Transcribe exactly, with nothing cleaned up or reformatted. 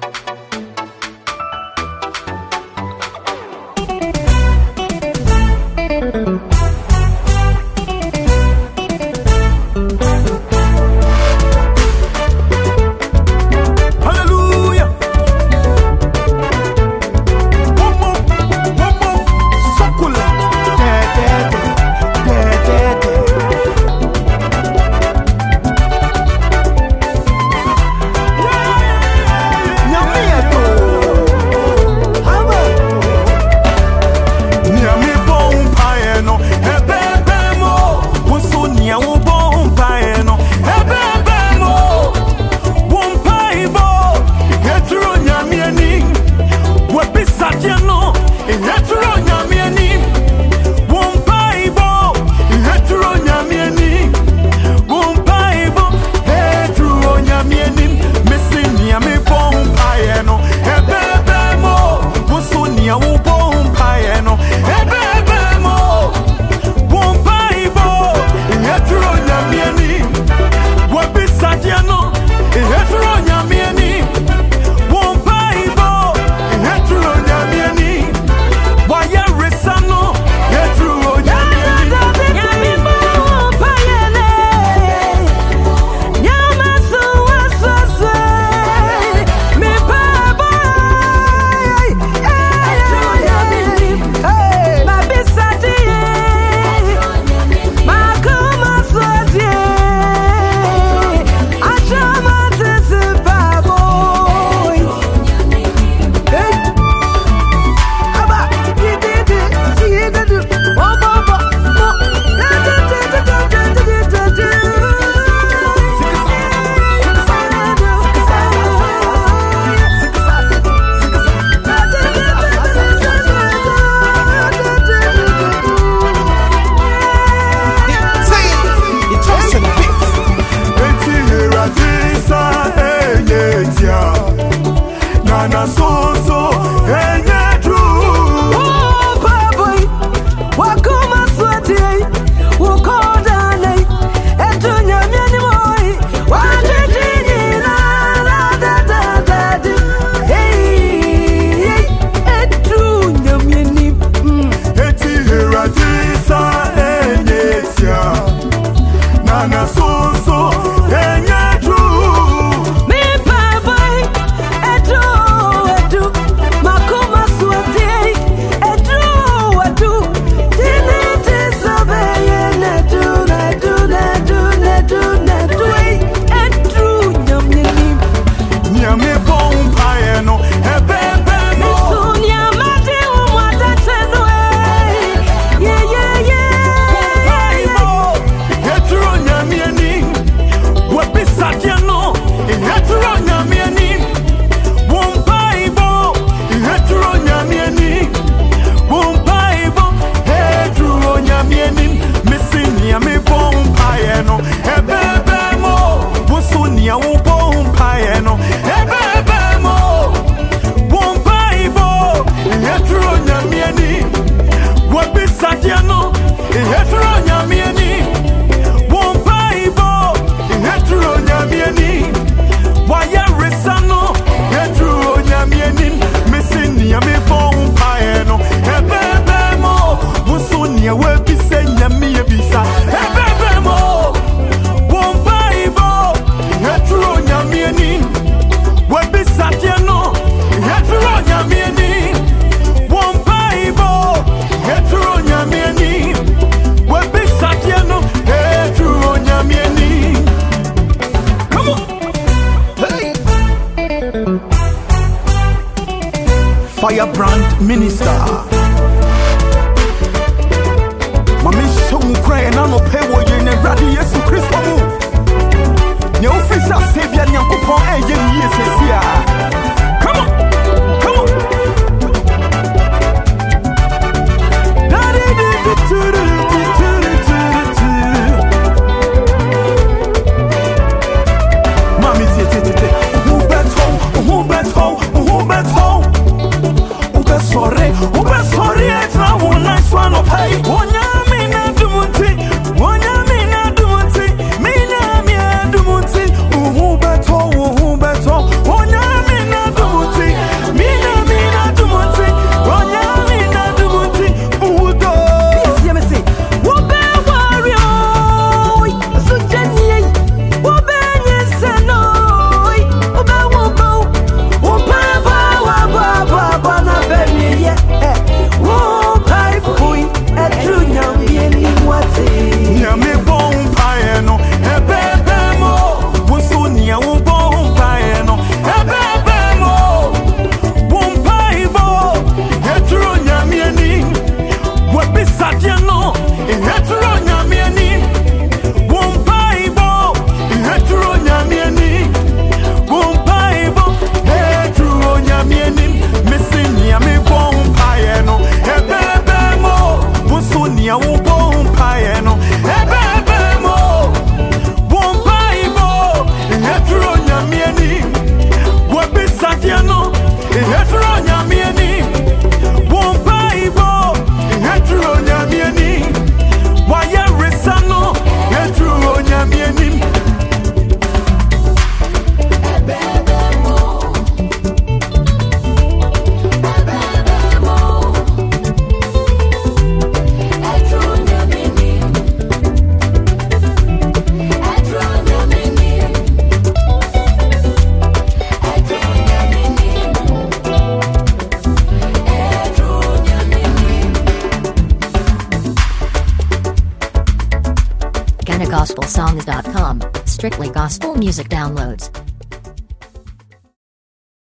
Firebrand Minister. Mami show cry and no pay wo ye ne radi Yesu Kristo mu. Ne ofisa savior Nyankopon e ye ni yesesia. Come on. Come on. Daddy did the to Mami te te te who bet home, who bet home, who bet home. Sorry, ube sorry, it's not one nice one of hey. Wonya mina dumunti, wonya mina dumunti, mina mina dumunti. Uhu beto, uhu beto, wonya mina dumunti. songs dot com. Strictly gospel music downloads.